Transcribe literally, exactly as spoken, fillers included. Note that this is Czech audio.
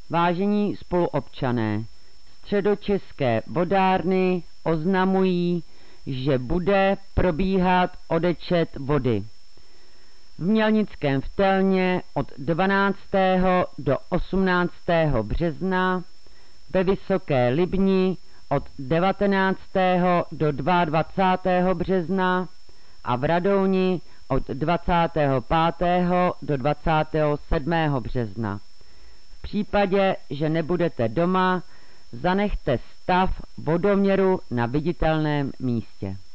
Vážení spoluobčané, Středočeské vodárny oznamují, že bude probíhat odečet vody. V Mělnickém Vtelně od dvanáctého do osmnáctého března, ve Vysoké Libni od devatenáctého do dvacátého druhého března a v Radouni od dvacátého pátého do dvacátého sedmého března. V případě, že nebudete doma, zanechte stav vodoměru na viditelném místě.